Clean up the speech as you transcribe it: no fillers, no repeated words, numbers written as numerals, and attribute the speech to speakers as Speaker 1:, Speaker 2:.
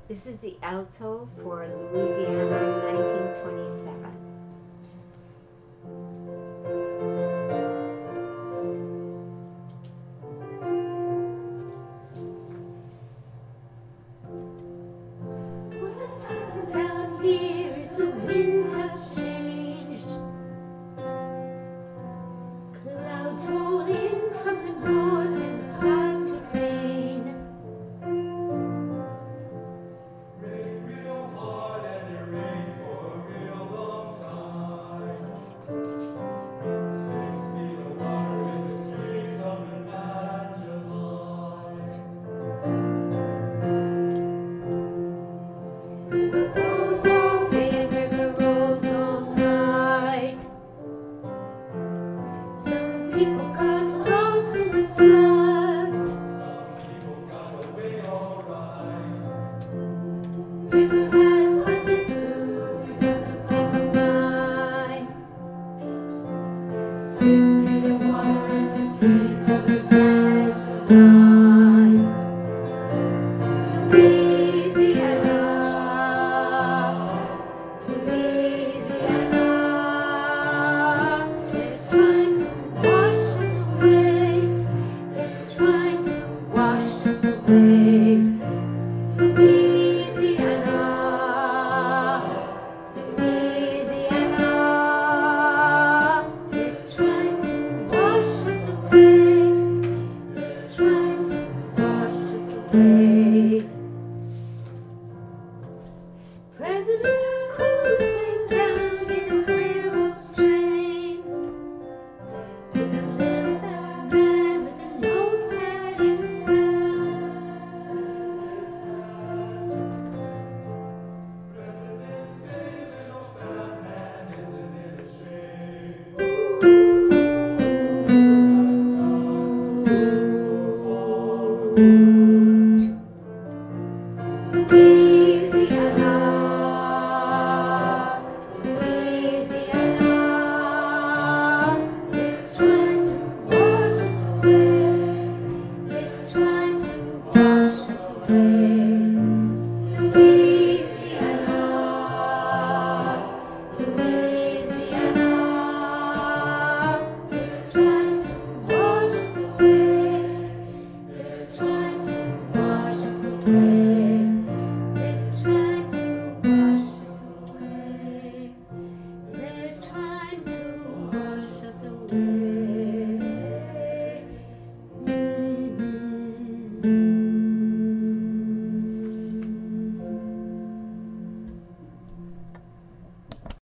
Speaker 1: This is the alto for Louisiana, 1927. Down here is the wind has changed. Clouds roll in from the north and it's starting to rain.
Speaker 2: Rain real hard and it rained for a real long time. 6 feet of water in the streets of Evangeline.
Speaker 1: River rolls all day and river rolls all night. Some people got lost in the flood.
Speaker 2: Some people got away alright.
Speaker 1: River has us through, it doesn't make a mind. 6 feet of water in the streets of Evangeline. Louisiana, Louisiana, they're trying to wash us away. They're trying to wash us away. Louisiana, Louisiana, they're trying to wash us away. They're trying to wash us away. President Cole came down in a railroad train with a little fat man with a notepad in his hand.
Speaker 2: President say little fat man, isn't it a shame?
Speaker 1: Louisiana,